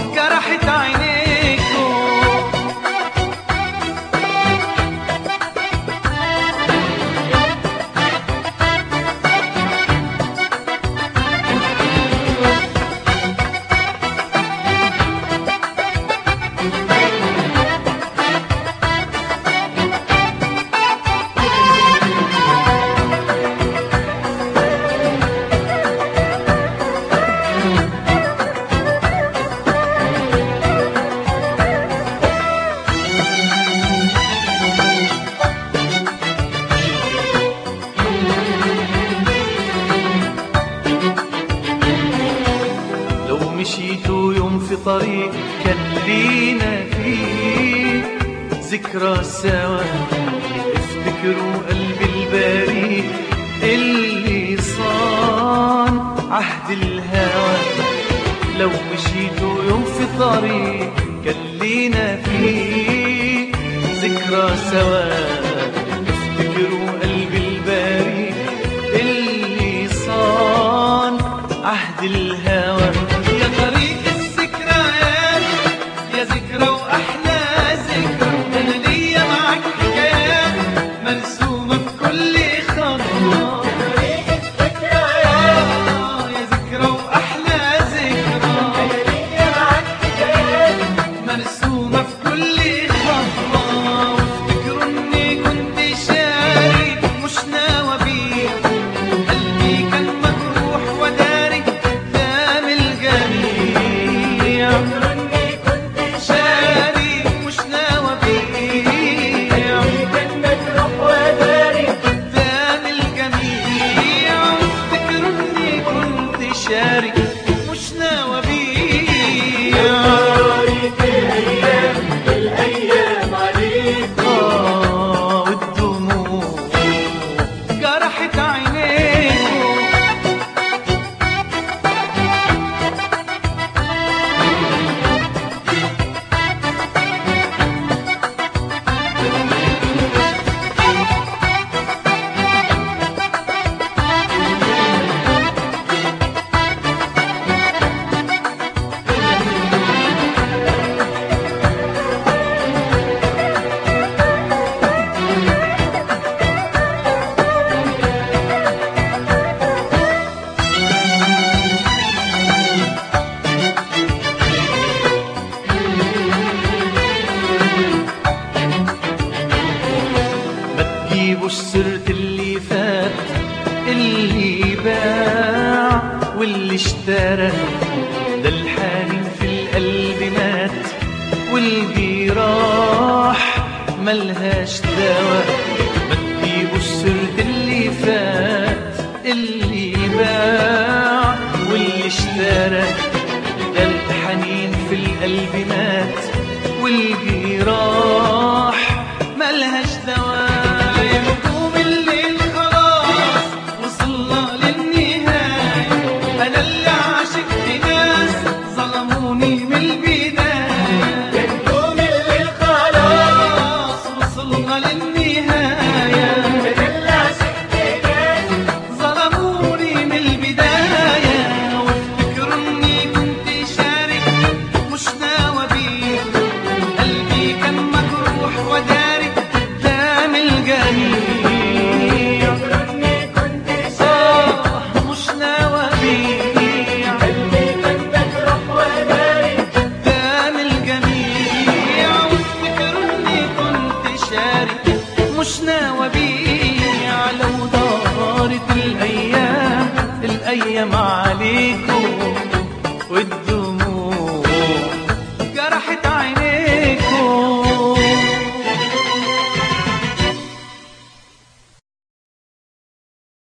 جرحت عينيكو. مشيتوا يوم في طريق كان لينا فيه ذكرى سوا، افتكروا قلبي البريء اللي صان عهد الهوى. لو مشيتوا يوم في طريق كان لينا فيه ذكرى سوا، افتكروا قلبي البريء اللي صان عهد الهوى. يا طريق الذكريات يا ذكرى وأحلى ذكرى، أنا ليا معاك حكايات مرسومة بكل خطوة. يا طريق الذكريات يا ذكرى وأحلى ذكرى، أنا ليا معاك حكايات مرسومة بكل خطوة. وافتكروا إني كنت شاري مش ناوى بيه، قلبي كان مجروح وداري دام الجميع. افتكروا إني كنت شاري مش ناوى بيه، قلبي كان مجروح وداري دام الجميع. افتكروا إني كنت شاري مش ناوى بيه. مرت الأيام الأيام عليك والدموع جرحت عينيكو. جيبوا سيرة اللي فات، اللي باع واللي اشترى، ده الحنين في القلب مات والجراح ملهاش دوا. ما تجيبوا سيرة اللي فات، اللي باع واللي اشترى، ده الحنين في القلب مات والجراح ملهاش دوا. مش ناوى بيع. لو دارت الأيام الأيام عليكم